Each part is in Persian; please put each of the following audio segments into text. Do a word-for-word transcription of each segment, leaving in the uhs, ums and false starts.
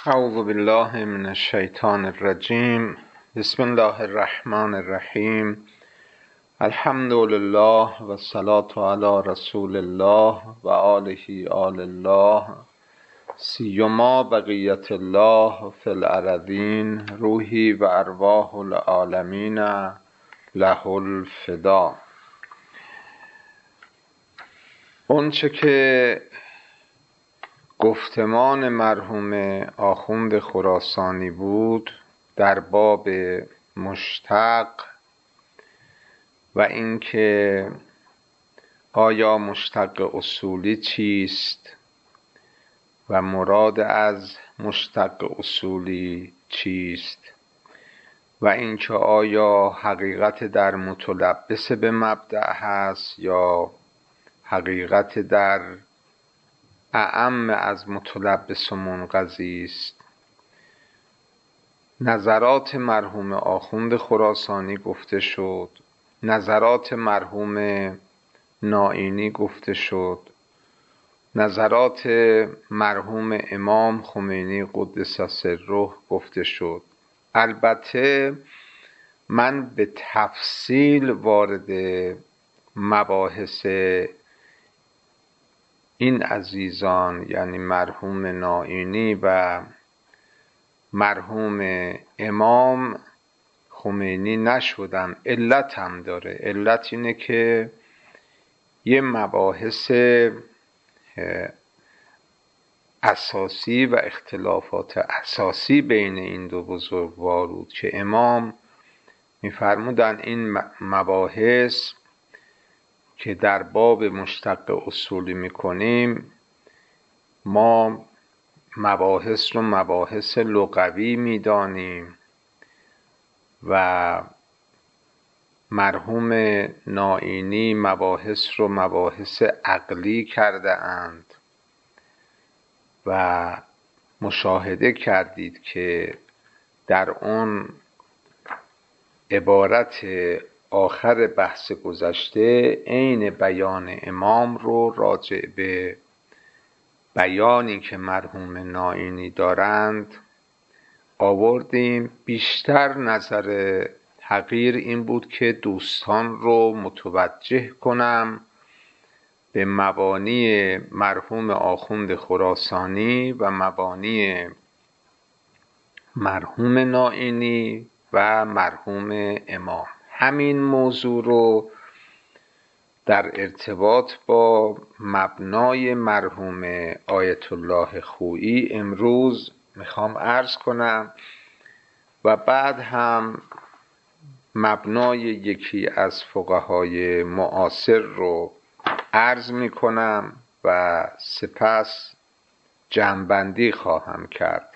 اعوذ بالله من الشیطان الرجیم. بسم الله الرحمن الرحیم. الحمد لله و الصلاة علی رسول الله و آله آل الله سیما بقیت الله فی الارضین روحی و ارواح العالمین له الفدا. اونچه که گفتمان مرحوم آخوند خراسانی بود در باب مشتق و اینکه آیا مشتق اصولی چیست و مراد از مشتق اصولی چیست و اینکه آیا حقیقت در متلبس به مبدأ هست یا حقیقت در اعم از متلبس و منقضی است. نظرات مرحوم آخوند خراسانی گفته شد، نظرات مرحوم نائینی گفته شد، نظرات مرحوم امام خمینی قدس سره گفته شد. البته من به تفصیل وارد مباحث این عزیزان یعنی مرحوم نائینی و مرحوم امام خمینی نشدم. علت هم داره. علت اینه که یه مباحث اساسی و اختلافات اساسی بین این دو بزرگوار بود که امام می‌فرمودن این مباحث که در باب مشتق اصولی میکنیم ما مباحث رو مباحث لغوی میدانیم و مرحوم نائینی مباحث رو مباحث عقلی کرده اند و مشاهده کردید که در اون عبارت آخر بحث گذشته عین بیان امام رو راجع به بیانی که مرحوم نائینی دارند آوردیم. بیشتر نظر حقیر این بود که دوستان رو متوجه کنم به مبانی مرحوم آخوند خراسانی و مبانی مرحوم نائینی و مرحوم امام. همین موضوع رو در ارتباط با مبنای مرحوم آیت الله خویی امروز میخوام عرض کنم و بعد هم مبنای یکی از فقهای معاصر رو عرض میکنم و سپس جمع‌بندی خواهم کرد.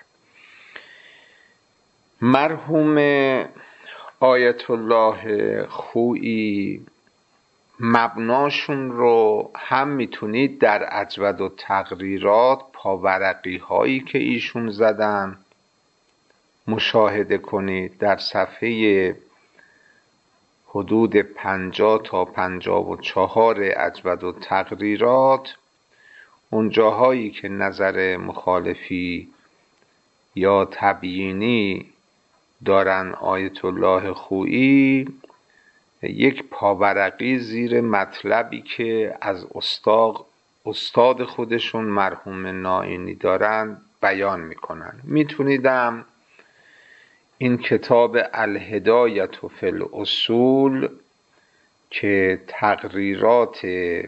مرحوم آیت الله خویی مبناشون رو هم میتونید در اجود و تقریرات پاورقی هایی که ایشون زدن مشاهده کنید. در صفحه حدود پنجاه تا پنجاه و چهار اجود و تقریرات اون جاهایی که نظر مخالفی یا تبیینی دارن آیت الله خویی یک پاورقی زیر مطلبی که از استاد استاد خودشون مرحوم نائینی دارن بیان میکنن. میتونیدم این کتاب الهدایة فی الاصول که تقریرات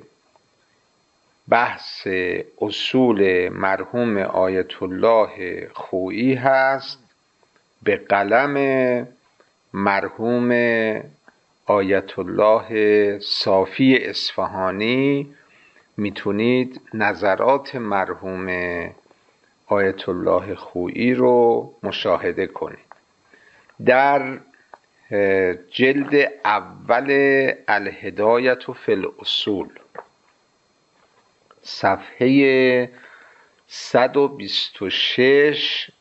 بحث اصول مرحوم آیت الله خویی هست به قلم مرحوم آیت الله صافی اصفهانی میتونید نظرات مرحوم آیت الله خویی رو مشاهده کنید. در جلد اول الهدایة فی الاصول صفحه صد و بیست و شش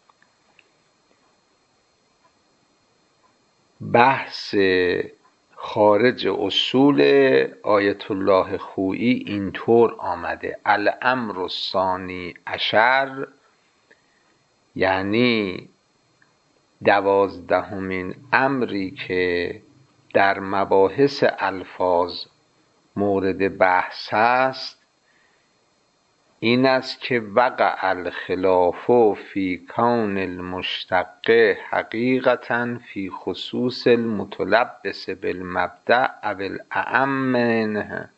بحث خارج اصول آیت الله خویی اینطور آمده: الامر الثانی عشر یعنی دوازدهمین امری که در مباحث الفاظ مورد بحث است این است که وقع الخلاف فی کون المشتق حقیقتا فی خصوص المتلبس بالمبدأ او الاعم منه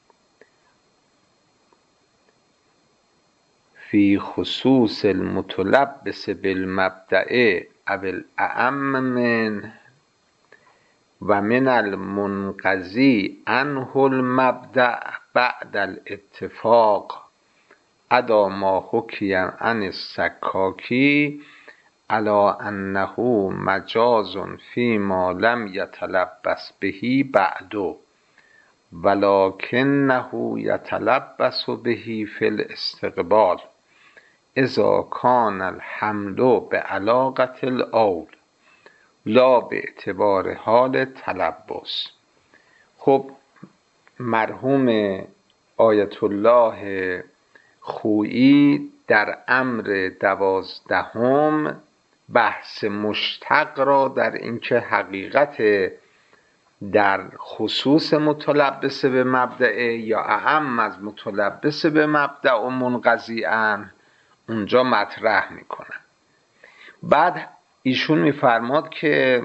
فی خصوص المتلبس بالمبدأ او الاعم منه و من المنقضی عنه المبدأ بعد الاتفاق ادا ما حکی عن السکاکی علی انه مجاز فیما لم یتلبس به بعد ولکنه یتلبس به فی الاستقبال اذا کان الحمل بعلاقة الاول لا به اعتبار حال تلبس. خب مرحوم آیت الله خویی در امر دوازدهم بحث مشتق را در اینکه حقیقت در خصوص متلبس به مبدأ یا اعم از متلبس به مبدأ و منقضی عنه اونجا مطرح میکنن. بعد ایشون میفرماد که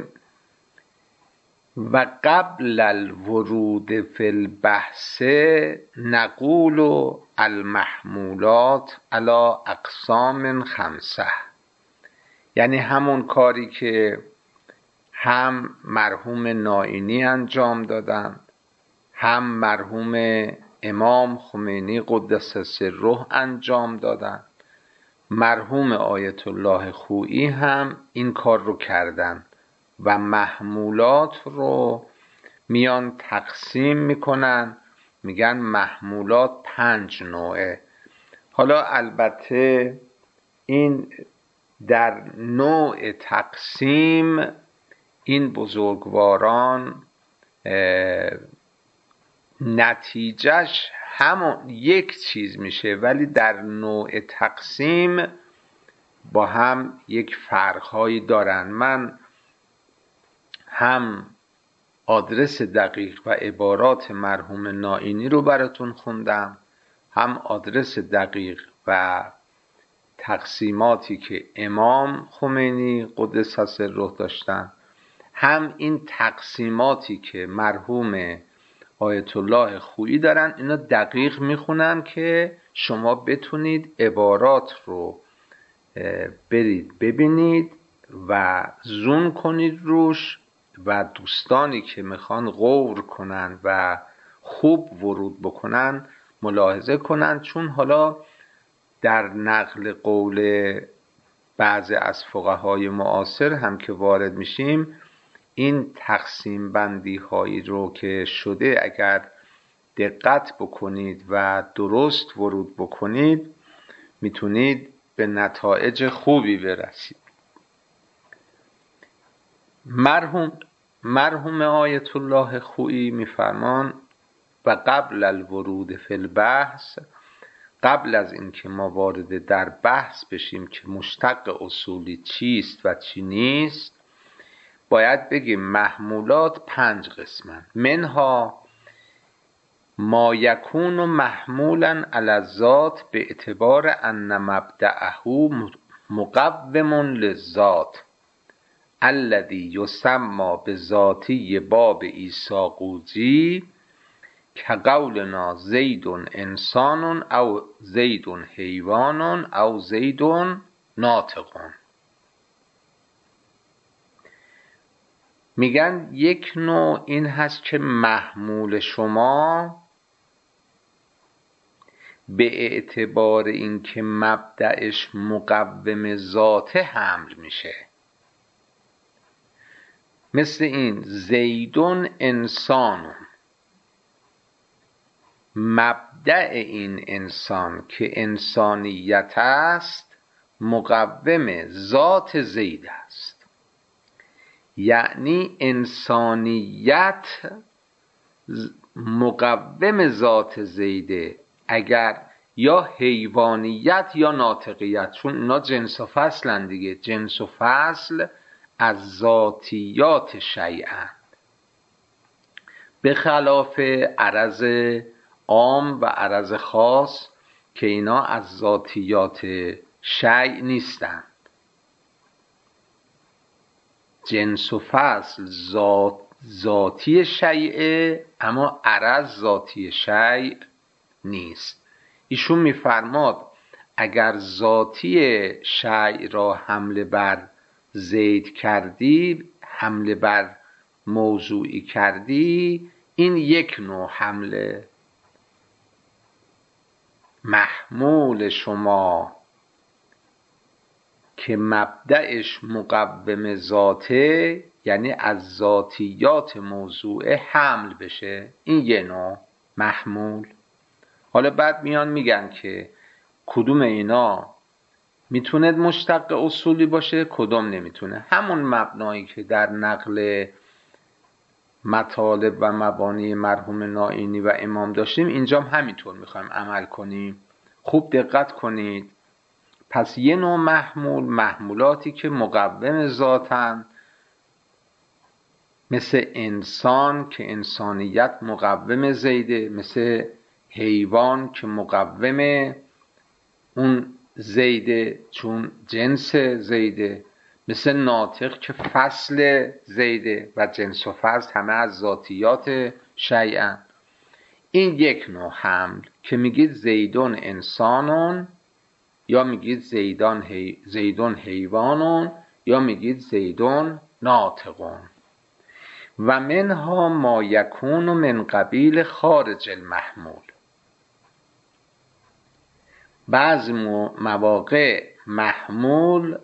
و قبل الورود فی البحث نقول المحمولات علی اقسام خمسه، یعنی همون کاری که هم مرحوم نائینی انجام دادن، هم مرحوم امام خمینی قدس سره انجام دادن، مرحوم آیت الله خویی هم این کار رو کردن و محمولات رو میان تقسیم میکنن، میگن محمولات پنج نوعه. حالا البته این در نوع تقسیم این بزرگواران نتیجهش همون یک چیز میشه، ولی در نوع تقسیم با هم یک فرقهایی دارن. من هم آدرس دقیق و عبارات مرحوم نائینی رو براتون خوندم، هم آدرس دقیق و تقسیماتی که امام خمینی قدس سره داشتن، هم این تقسیماتی که مرحوم آیت الله خویی دارن. اینا دقیق میخونن که شما بتونید عبارات رو برید ببینید و زوم کنید روش و دوستانی که میخوان غور کنن و خوب ورود بکنن ملاحظه کنن، چون حالا در نقل قول بعضی از فقهای معاصر هم که وارد میشیم این تقسیم بندی هایی رو که شده اگر دقت بکنید و درست ورود بکنید میتونید به نتایج خوبی برسید. مرحوم مرحوم آیت الله خویی میفرمان و قبل الورود فی البحث، قبل از اینکه ما وارد در بحث بشیم که مشتق اصولی چیست و چی نیست، باید بگیم محمولات پنج قسمن. منها ما یکون محمولا علی الذات به اعتبار ان مبدأه مقوم للذات الذی یسمى بذاتی باب عیسی قوزی کقولنا زید انسان او زید حیوان او زید ناطق. میگن یک نوع این هست که محمول شما به اعتبار اینکه مبدأش مقوم ذات حمل میشه، مثل این زیدون انسان، مبدأ این انسان که انسانیت است مقوم ذات زید است، یعنی انسانیت مقوم ذات زیده. اگر یا حیوانیت یا ناطقیت، چون اینا جنس و فصلن دیگه. جنس و فصل از ذاتیات شیئن، به خلاف عرض عام و عرض خاص که اینا از ذاتیات شیء نیستند. جنس و فصل ذات ذاتی شیء، اما عرض ذاتی شیء نیست. ایشون میفرماد اگر ذاتی شیء را حمله بر زید کردی، حمله بر موضوعی کردی، این یک نوع حمله. محمول شما که مبدأش مقوم ذاته، یعنی از ذاتیات موضوع حمل بشه، این یه نوع محمول. حالا بعد میان میگن که کدوم اینا میتونه مشتق اصولی باشه، کدوم نمیتونه. همون مبنایی که در نقل مطالب و مبانی مرحوم نائینی و امام داشتیم، اینجا هم همینطور میخوایم عمل کنیم. خوب دقت کنید. پس یه نوع محمول، محمولاتی که مقوم ذاتن، مثل انسان که انسانیت مقوم زیده، مثل حیوان که مقوم اون زیده چون جنس زیده، مثل ناطق که فصل زیده و جنس و فصل همه از ذاتیات شیئن. این یک نوع حمل که میگید زیدون انسانون، یا میگید زیدان هی... زیدون حیوانون، یا میگید زیدون ناطقون. و منها ما یکون من قبیل خارج المحمول. بعض مواقع محمول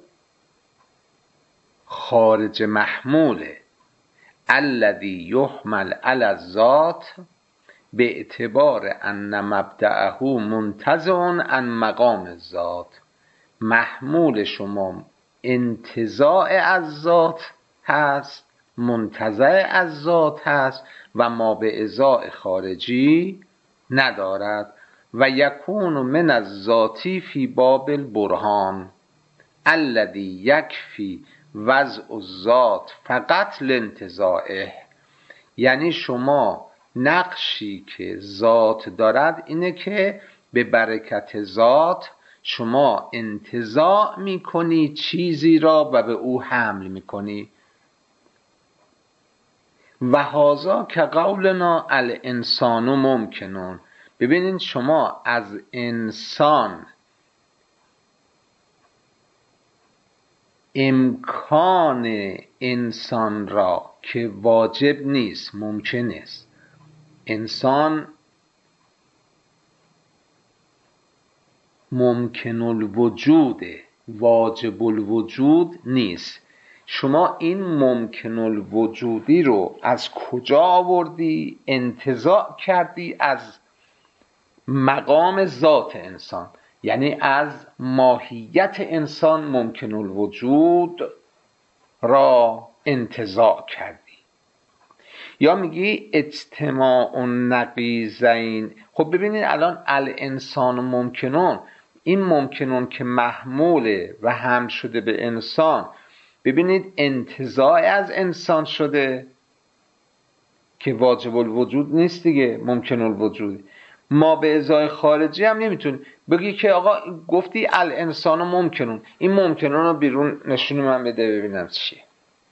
خارج محموله، الذی یحمل علی الذات به اعتبار ان مبدأه منتزع عن مقام الذات. محمول شما انتزاع از ذات هست، منتزع از ذات هست و ما به ازاء خارجی ندارد. و یکون من الذاتی فی باب البرهان الذی یکفی وضع الذات فقط لانتزاعه. یعنی شما نقشی که ذات دارد اینه که به برکت ذات شما انتزاع میکنی چیزی را و به او حمل میکنی. و هذا که قولنا الانسان ممکنون. ببینید شما از انسان امکان انسان را که واجب نیست، ممکن است، انسان ممکن الوجود، واجب الوجود نیست. شما این ممکن الوجودی رو از کجا آوردی؟ انتزاع کردی از مقام ذات انسان، یعنی از ماهیت انسان ممکن الوجود را انتزاع کردی. یا میگی اجتماع النقیضین. خب ببینید الان الانسان ممکنون، این ممکنون که محموله و هم شده به انسان، ببینید انتزاع از انسان شده که واجب الوجود نیست دیگه، ممکن الوجود. ما به ازای خارجی هم نمیتونی بگی که آقا گفتی الانسان ممکنون، این ممکنون رو بیرون نشون من بده ببینم چیه.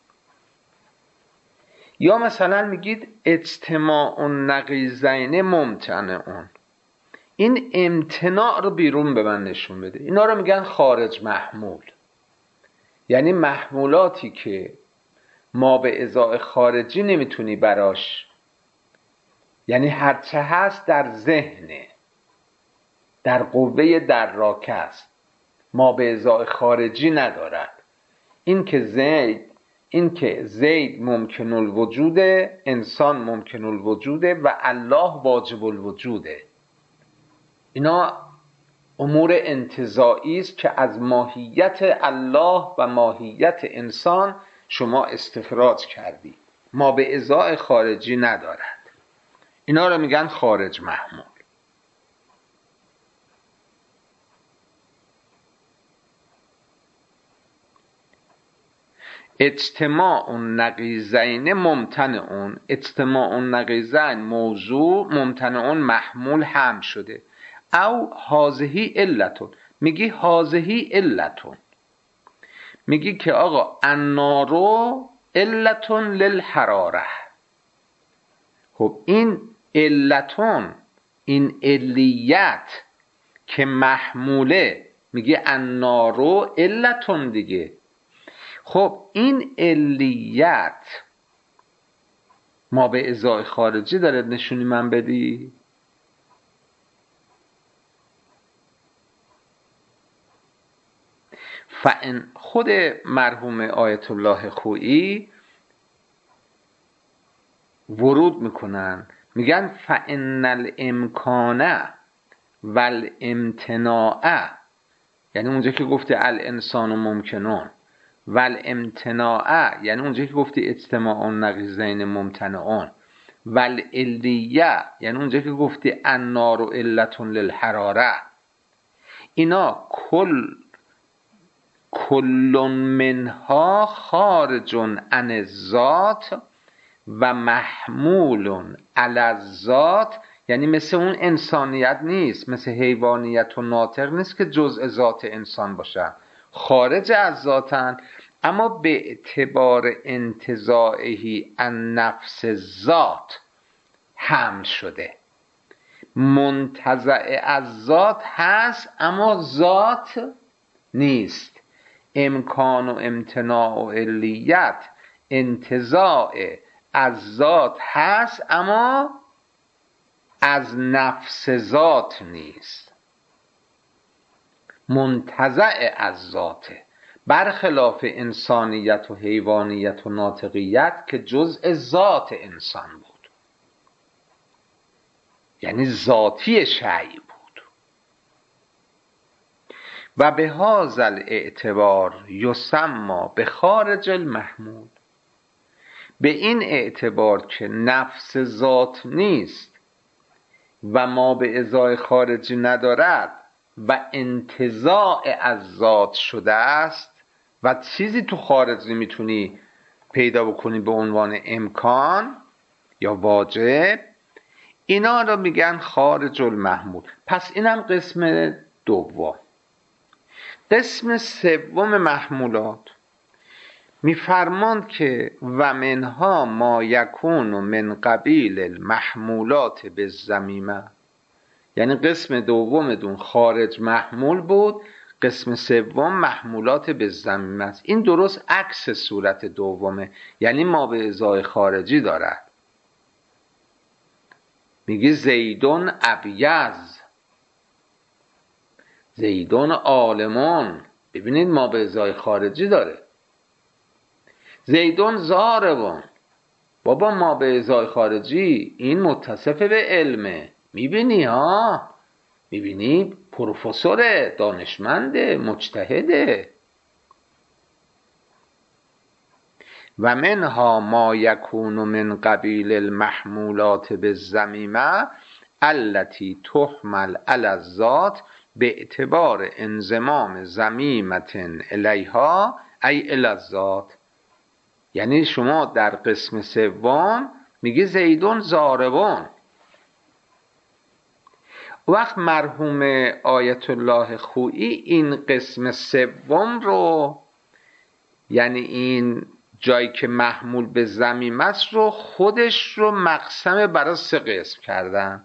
یا مثلا میگید اجتماع النقیضین ممتنعون، این امتناع رو بیرون به من نشون بده. اینا رو میگن خارج محمول، یعنی محمولاتی که ما به ازای خارجی نمیتونی براش، یعنی هرچه هست در ذهنه، در قوه دراکه است، ما به ازای خارجی ندارد. این که زید این که زید ممکن الوجوده، انسان ممکن الوجوده و الله واجب الوجوده. اینا امور انتزاعی است که از ماهیت الله و ماهیت انسان شما استخراج کردی، ما به ازای خارجی ندارد. اینا رو میگن خارج محمول. اجتماع نقیضین ممتنعون. اجتماع نقیضین موضوع، ممتنعون محمول هم شده. او هازهی علتون، میگی هازهی علتون، میگی که آقا النارو علتون للحراره. خب این علتون، این علیت که محموله، میگه النارو علتون دیگه. خب این علیت ما به ازای خارجی داره نشونی من بدی؟ فان خود مرحوم آیت الله خویی ورود میکنن، میگن فان الامکان والامتناع، یعنی اونجا که گفته الانسان ممکنون، والامتناع یعنی اونجا که گفته اجتماع نقیضین ممتنعون، والعلیه یعنی اونجا که گفته النار علتون للحراره، اینا کل کل منها خارج عن الذات و محمول علی الذات، یعنی مثل اون انسانیت نیست، مثل حیوانیت و ناطق نیست که جزء ذات انسان باشه، خارج از ذاتن، اما به اعتبار انتزاعهی عن نفس ذات حمل شده. منتزع از ذات هست اما ذات نیست. امکان و امتناع و علیت انتزاع از ذات هست اما از نفس ذات نیست، منتزع از ذاته، برخلاف انسانیت و حیوانیت و ناطقیت که جزء ذات انسان بود، یعنی ذاتی شیء بود. و به هذا الاعتبار یسمى به خارج المحمول، به این اعتبار که نفس ذات نیست و ما به ازای خارجی ندارد و انتزاع از ذات شده است و چیزی تو خارج نمیتونی پیدا بکنی به عنوان امکان یا واجب، اینا رو میگن خارج المحمول. پس اینم قسم دوم. قسم سوم محمولات میفرماند که و منها ما یکون من قبیل المحمولات بالضمیمه، یعنی قسم دوم دون خارج محمول بود، قسم سوم محمولات بالضمیمه است. این درست عکس صورت دومه، یعنی ما به ازای خارجی دارد. میگی زیدون ابیض، زیدون عالمون، ببینید ما به ازای خارجی داره. زیدون زاربون، بابا ما به ازای خارجی این متصف به علمه، میبینی ها، میبینی پروفسوره، دانشمنده، مجتهده. و منها ما یکون من قبیل المحمولات بالضمیمه التي تحمل علی الذات به اعتبار انضمام ضمیمة الیها ای الی الذات. یعنی شما در قسم سوم میگه زیدون زاربون، وقت مرحوم آیت الله خویی این قسم سوم رو، یعنی این جایی که محمول به ضمیمه است رو، خودش رو مقسم برای سه قسم کردن.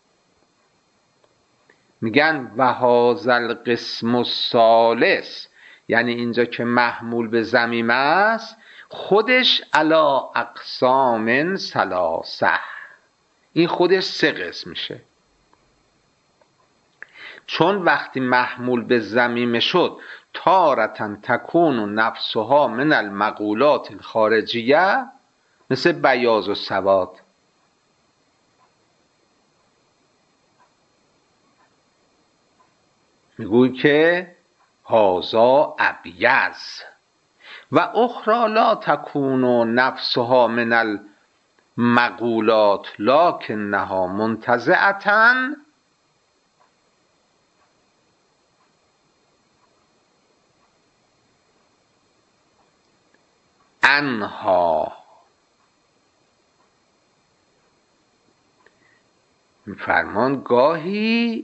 میگن و هذا القسم الثالث، یعنی اینجا که محمول به ضمیمه است خودش علی اقسام ثلاثه، این خودش سه قسم میشه. چون وقتی محمول به ضمیمه شد تارةً تکون نفسها من المقولات الخارجیه، مثل بیاض و سواد، میگوی که هذا ابیض، و اخرى لا تکون نفسها من المقولات لکنها منتزعة عنها. میفرمان گاهی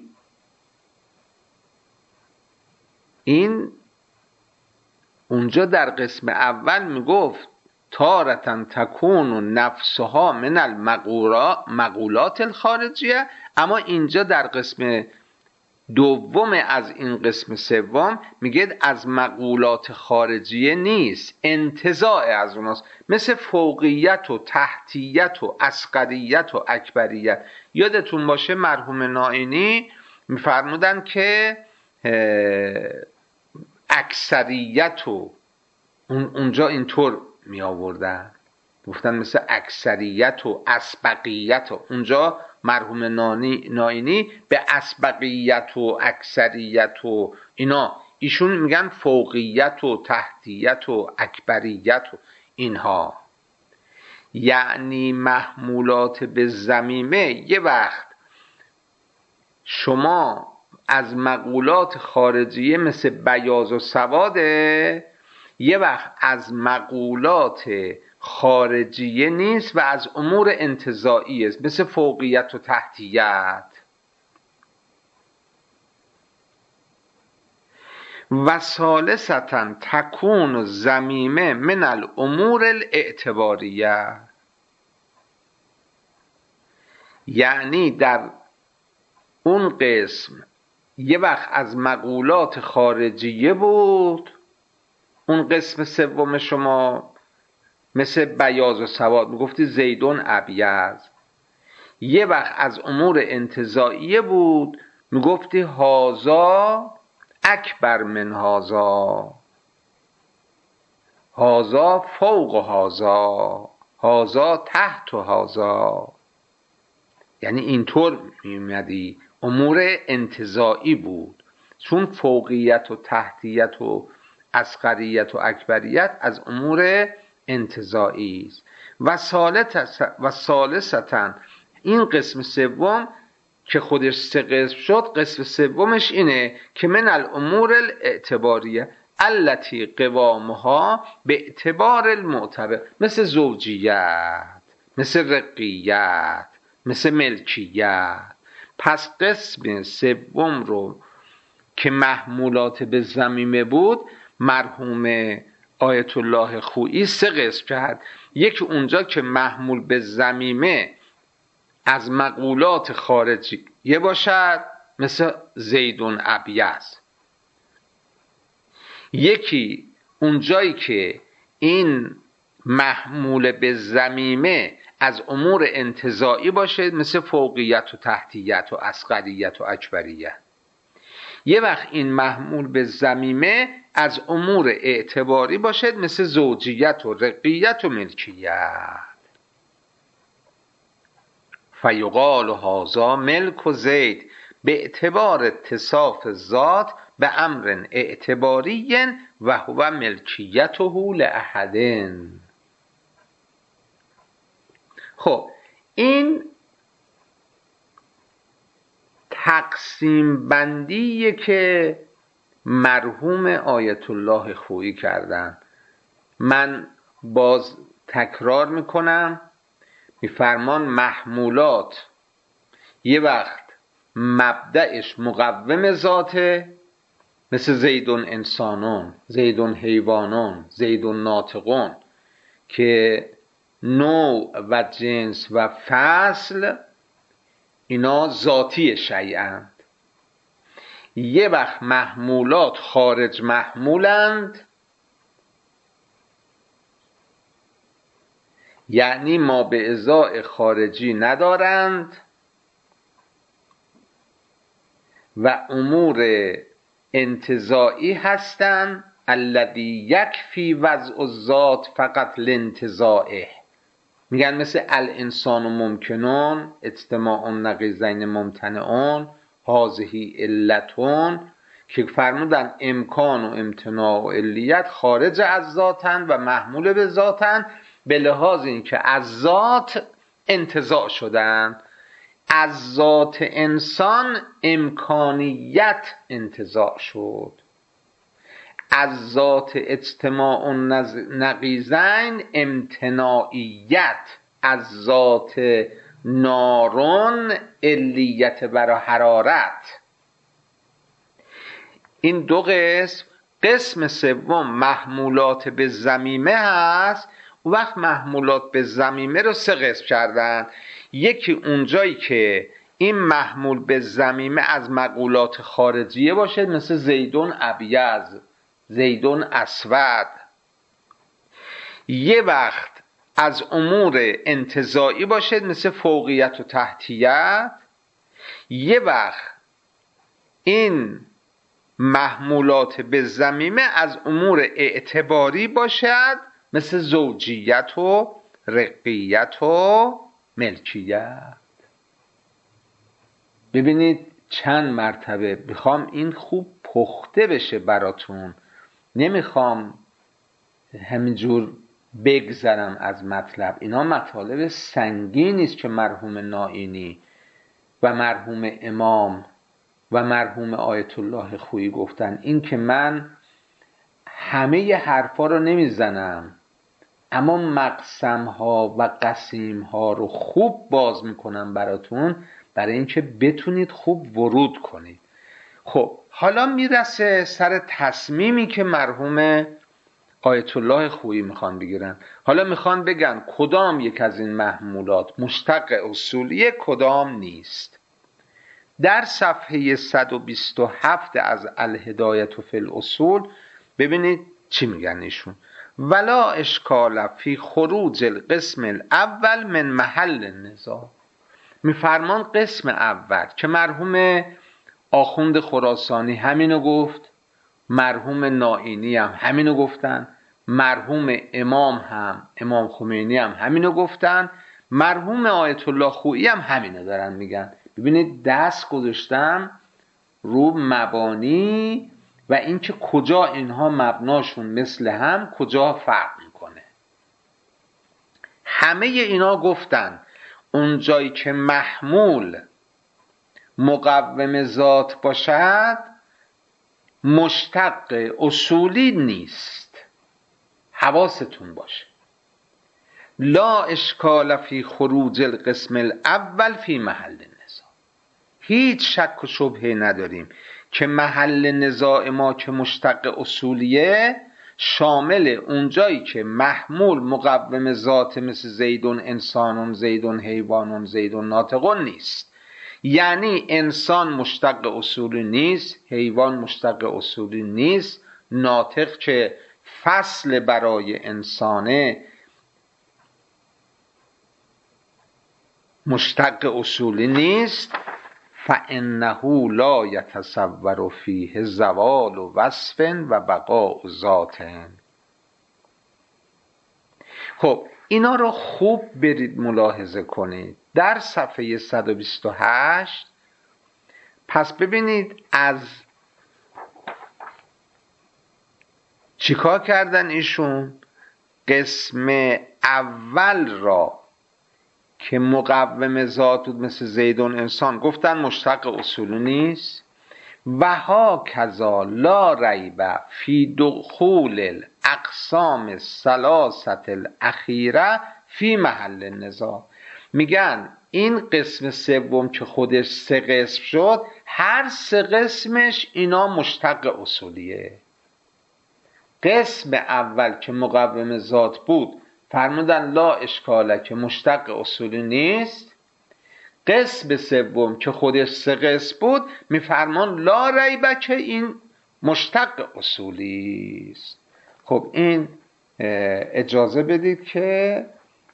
این اونجا در قسم اول میگفت تارتن تکون و نفسها من المقولات الخارجیه، اما اینجا در قسم دوم از این قسم سوم میگه از مقولات خارجیه نیست، انتزاع از اوناست، مثل فوقیت و تحتیت و اصغریت و اکبریت. یادتون باشه مرحوم نائینی میفرمودن که اکثریت و اونجا اینطور می آوردن، گفتن مثل اکثریت و اسبقیت و اونجا مرحوم نائینی به اسبقیت و اکثریت و اینا، ایشون میگن فوقیت و تحتیت و اکبریت و اینها. یعنی محمولات به ضمیمه یه وقت شما از مقولات خارجیه مثل بیاض و سواده، یه وقت از مقولات خارجیه نیست و از امور انتزاعی است، مثل فوقیت و تحتیت. و ثالثاً تکون ضمیمه من الامور الاعتباریه، یعنی در اون قسم یه وقت از مقولات خارجیه بود، اون قسم سوم شما مثل بیاض و سواد میگفتی زیدون ابیض، یه وقت از امور انتزاعیه بود میگفتی هازا اکبر من هازا، هازا فوق هازا، هازا تحت هازا. یعنی اینطور میومدی، امور انتزاعی بود، چون فوقیت و تحتیت و اصغریت و اکبریت از امور انتزاعی است. و ثالثاً این قسم سوم که خودش سه قسم شد، قسم سومش اینه که من الامور الاعتباریه التي قوامها به اعتبار المعتبر، مثل زوجیت، مثل رقیت، مثل ملکیت. پس قسم سوم رو که محمولات به ضمیمه بود مرحوم آیت الله خویی سه قسم کرد. یکی اونجا که محمول به ضمیمه از مقولات خارجی یه باشد مثل زیدون ابیض، یکی اونجایی که این محمول به ضمیمه از امور انتزاعی باشه مثل فوقیت و تحتیت و اصغریت و اکبریت، یه وقت این محمول به ضمیمه از امور اعتباری باشد مثل زوجیت و رقیت و ملکیت. فیقال هذا ملک و زید به اعتبار اتصاف ذات به امر اعتباری و هو ملکیته لاحد. خب این تقسیم بندیه که مرحوم آیت الله خویی کردن. من باز تکرار میکنم، میفرمان محمولات یه وقت مبدأش مقوم ذاته مثل زیدون انسانون، زیدون حیوانون، زیدون ناطقون، که نوع و جنس و فصل اینا ذاتی شیئند. یه وقت محمولات خارج محمولند، یعنی ما به ازای خارجی ندارند و امور انتزاعی هستند. الذی یکفی وضع الذات فقط لانتزاعه، میگن مثل الانسان ممکنون اجتماع نقیضین ممتنعون هذه علتون، که فرمودن امکان و امتناع و علیت خارج از ذاتن و محمول به ذاتن، به لحاظ این که از ذات انتزاع شدن. از ذات انسان امکانیت انتزاع شد، از ذات اجتماع نقیضین امتناعیت، از ذات نارون علیت برا حرارت. این دو قسم. قسم سوم محمولات به ضمیمه هست. و وقت محمولات به ضمیمه رو سه قسم کردن. یکی اونجایی که این محمول به ضمیمه از مقولات خارجیه باشه، مثل زیدون ابیض، زیدون اسود. یه وقت از امور انتزاعی باشه، مثل فوقیت و تحتیت. یه وقت این محمولات به ضمیمه از امور اعتباری باشد، مثل زوجیت و رقیت و ملکیت. ببینید چند مرتبه میخوام این خوب پخته بشه براتون، نمیخوام همینجور بگذرم از مطلب. اینا مطالب سنگینی است که مرحوم نائینی و مرحوم امام و مرحوم آیت الله خویی گفتن. این که من همه حرفا رو نمیزنم، اما مقسم ها و قسیم ها رو خوب باز میکنم براتون، برای اینکه بتونید خوب ورود کنید. خب حالا میرسه سر تصمیمی که مرحوم آیت الله خویی میخوان بگیرن. حالا میخوان بگن کدام یک از این محمولات مشتق اصولیه، کدام نیست. در صفحه صد و بیست و هفت از الهدایة فی الاصول ببینید چی میگن ایشون. ولا اشکال فی خروج القسم الاول من محل النزاع. میفرمان قسم اول که مرحوم آخوند خراسانی همینو گفت، مرحوم نائینی هم همینو گفتن، مرحوم امام هم امام خمینی هم همینو گفتن، مرحوم آیت الله خویی هم همینو دارن میگن. ببینید دست گذاشتم رو مبانی و اینکه کجا اینها مبناشون مثل هم، کجا فرق میکنه. همه اینا گفتن اونجایی که محمول مقوم ذات باشد مشتق اصولی نیست. حواستون باشه. لا اشکال فی خروج القسم الاول فی محل النزاع. هیچ شک و شبهه نداریم که محل نزاع ما که مشتق اصولیه شامل اونجایی که محمول مقوم ذات مثل زیدون انسانون، زیدون حیوانون، زیدون ناطقون نیست. یعنی انسان مشتق اصولی نیست، حیوان مشتق اصولی نیست، ناطق که فصل برای انسانه مشتق اصولی نیست. فانه لا یتصور فیه زوال و وصف و بقاء ذات. خب اینا رو خوب برید ملاحظه کنید. در صفحه صد و بیست و هشت پس ببینید از چیکار کردن ایشون. قسم اول را که مقوم ذات بود مثل زیدون انسان گفتن مشتق اصولی نیست. و ها کذا لا ریب فی دخول الاقسام الثلاثه الاخیره فی محل النزاع. میگن این قسم سوم که خودش سه قسم شد، هر سه قسمش اینا مشتق اصولیه. قسم اول که مقوم ذات بود فرمودن لا اشکاله که مشتق اصولی نیست. قسم سوم که خودش سه قسم بود میفرمان لا ریبه که این مشتق اصولی است. خب این اجازه بدید که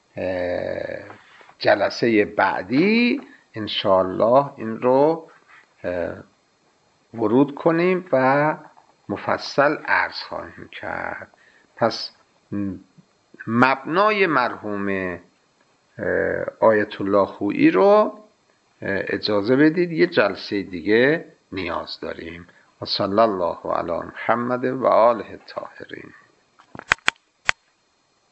جلسه بعدی انشاءالله این رو ورود کنیم و مفصل عرض خواهیم کرد. پس مبنای مرحوم آیت الله خویی رو اجازه بدید یه جلسه دیگه نیاز داریم. و صلی الله علی محمد و آله الطاهرین.